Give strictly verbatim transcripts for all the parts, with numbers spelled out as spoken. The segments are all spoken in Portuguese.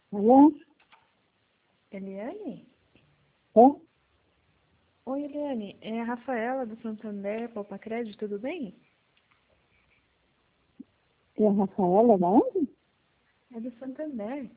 Alô? Eliane? É? Oi, Eliane. É a Rafaela do Santander, Poupa Crédito, tudo bem? É a Rafaela da onde? É do Santander.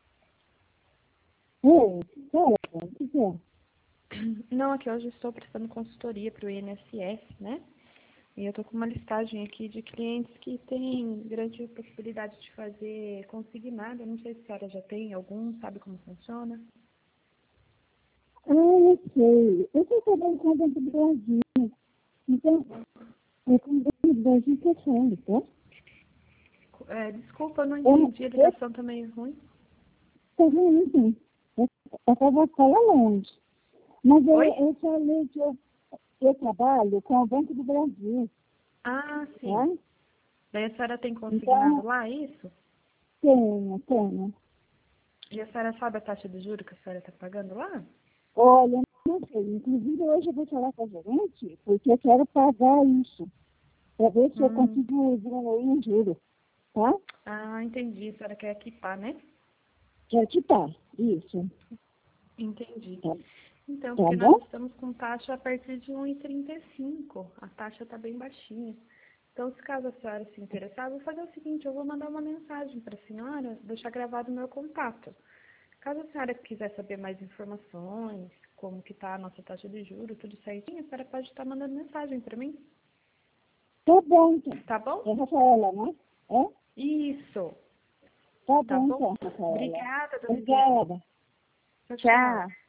Oi, fala, o que que é? Não, aqui hoje eu estou prestando consultoria para o I N S S, né? E eu estou com uma listagem aqui de clientes que têm grande possibilidade de fazer consignado. Eu não sei se a senhora já tem algum, sabe como funciona? Ah, eu sei. Eu estou trabalhando com a Banco do Brasil. Então, é com o Banco do Brasil que eu falo, tá? É, desculpa, eu não Eu, entendi, a eu, ligação tá meio ruim. estou vendo, eu estava falando longe. Mas eu, Oi? eu falei que eu, eu trabalho com o Banco do Brasil, Ah, sim. tá? Daí a senhora tem consignado Então, lá, é isso? tenho, tenho. E a senhora sabe a taxa de juros que a senhora está pagando lá? Olha, não sei. Inclusive, hoje eu vou falar com a gerente, porque eu quero pagar isso, para ver se eu Hum. consigo diminuir o juro, tá? Ah, entendi. A senhora quer quitar, né? Quero quitar, isso. Entendi. Tá, Então, tá porque nós bom? estamos com taxa a partir de um e trinta e cinco. A taxa está bem baixinha. Então, se caso a senhora se interessar, eu vou fazer o seguinte, eu vou mandar uma mensagem para a senhora, deixar gravado o meu contato. Caso a senhora quiser saber mais informações, como que está a nossa taxa de juros, tudo certinho, a senhora pode estar mandando mensagem para mim, Tá bom, então. tá bom? É Rafaela, né? É? Isso, Tá tá bom, bom? então, Rafaela. Obrigada, dona Eliane. Obrigada. Tchau, tchau. Tchau.